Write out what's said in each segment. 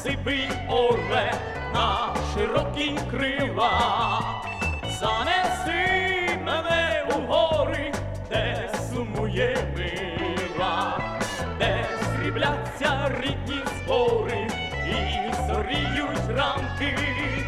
сивий орле на широкі крила, занеси мене у гори, де сумує мила, де срібляться рідні збори і зоріють ранки.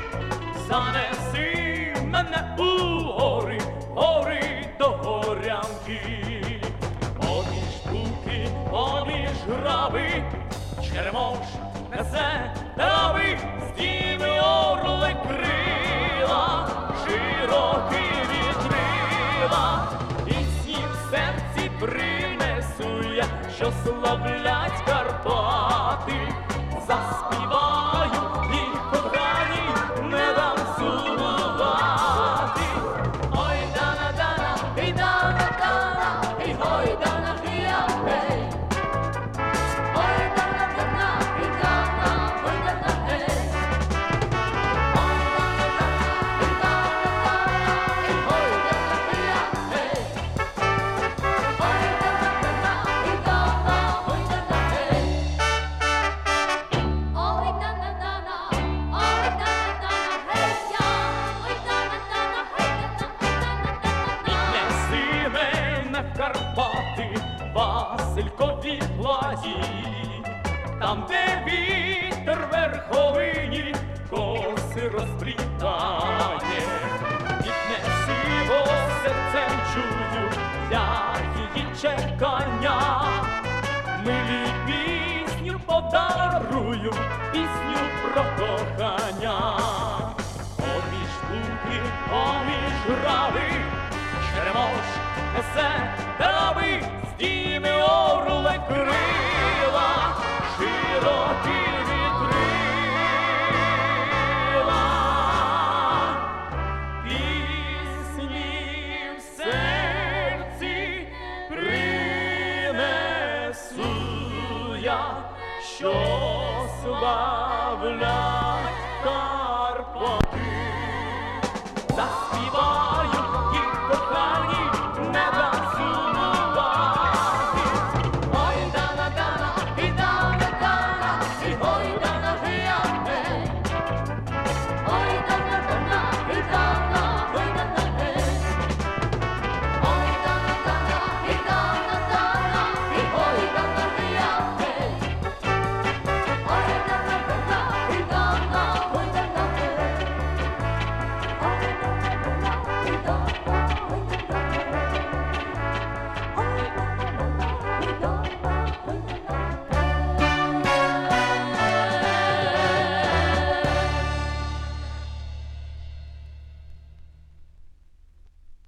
Занеси мене у гори, гори до горянки. Поміж буки, поміж грави, черемош несе трави, здійми орле крила, широкі вітрила. Пісні в серці принесу я, що славлять Карпати. Заспіваю і коханій не дам сумувати. Ой, дана-дана, ей, дана-дана, ей, гой, дана, гия, ей. Ой, дана-дана, ей, дана, гой, дана, ей. Ой, дана-дана, ей, дана-дана, ей, гой, дана, гия, ей. Ой, дана-дана, ей, дана, гой, дана, ей. Ой, дана-дана, гей, я, ой, дана-дана, гей, дана-дана. Віднеси мене в Карпати, Василькові гладі, там, де вітер верховині коси розплітає. Віднеси, бо серцем чую я її чекання. Милі пісню подарую, пісню про кохання. Поміж буки, поміж грави, черемош несе трави, здійми орле крила, широкі вітрила. Пісні в серці принесу я, що славля